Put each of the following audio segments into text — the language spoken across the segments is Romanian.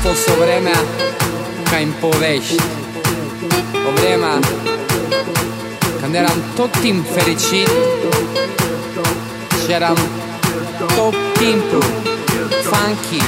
fost o vremea ca în povești, o vremea când eram tot timp fericit și eram tot timpul funky.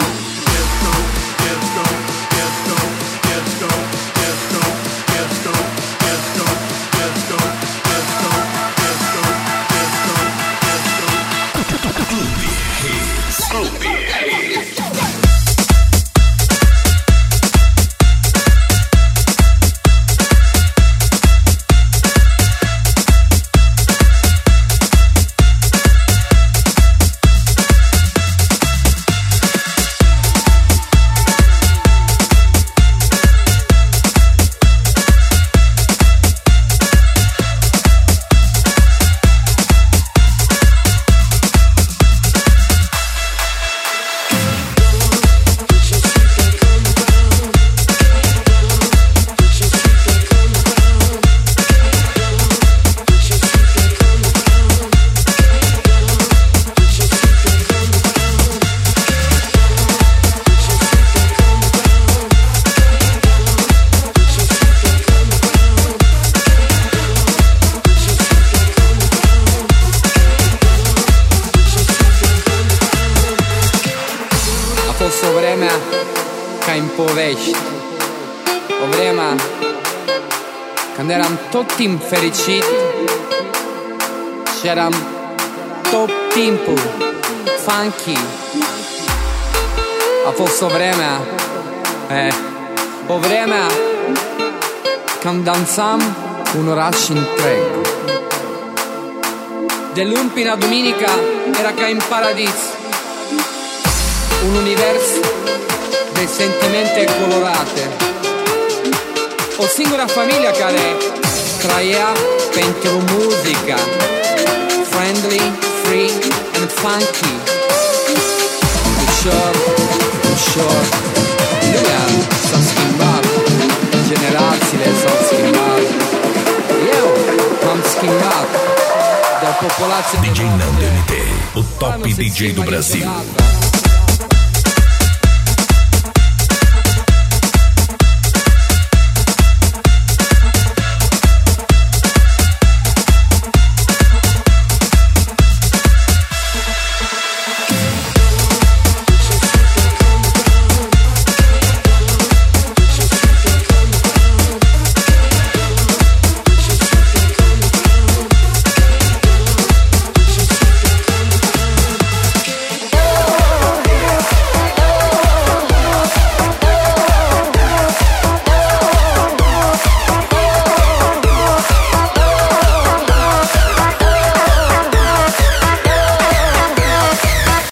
A fost o vremea ca în povești, o vremea când eram tot timp fericit și eram tot timpul funky. A fost o vremea, o vremea când dansam un oraș întreg. De luni până duminica era ca în paradis, un univers de sentimente colorate, o singură familie care trăia pentru muzica, friendly, free and funky. Ușor, ușor, lumea s-a schimbat, generațiile s-au schimbat, eu m-am schimbat de o populație DJ Nando NT, o top DJ do Brasil.